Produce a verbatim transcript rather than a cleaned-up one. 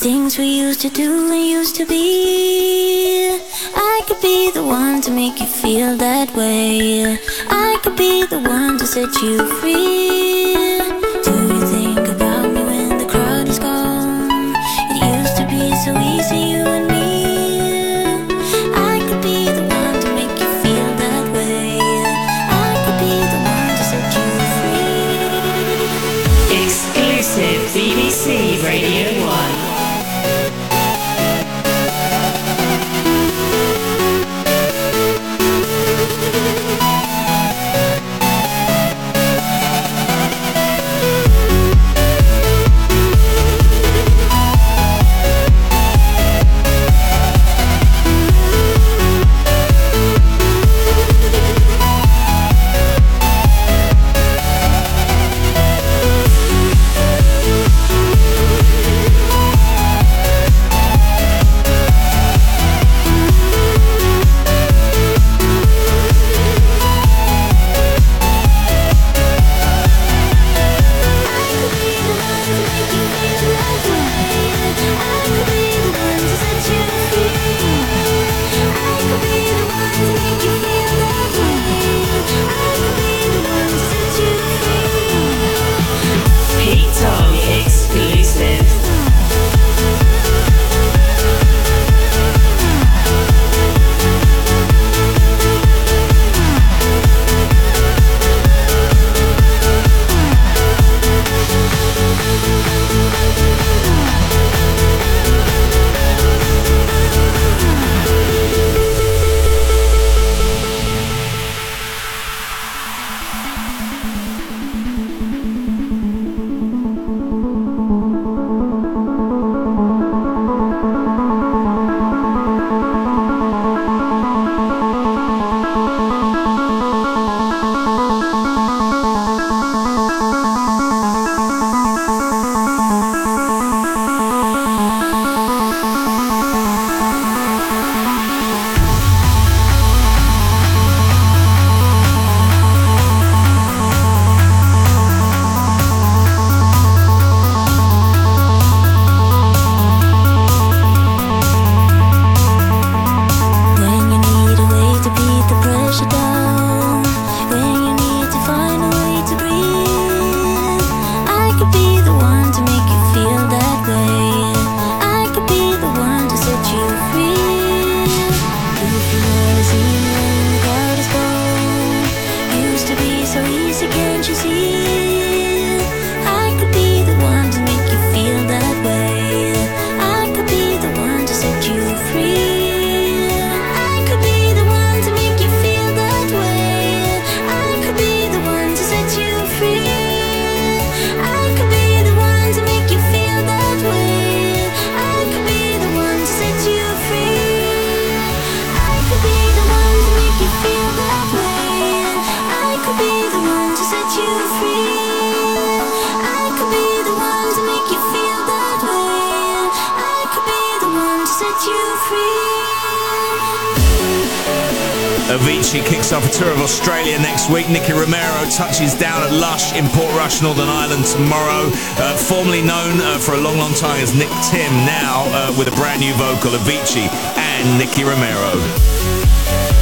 things we used to do and used to be. I could be the one to make you feel that way. I could be the one to set you free. Do you think about me when the crowd is gone? It used to be so easy, you and me. I could be the one to make you feel that way. I could be the one to set you free. Exclusive B B C Radio one. Avicii kicks off a tour of Australia next week. Nicky Romero touches down at Lush in Portrush, Northern Ireland tomorrow. Uh, formerly known uh, for a long, long time as Nick Tim, now uh, with a brand new vocal, Avicii and Nicky Romero.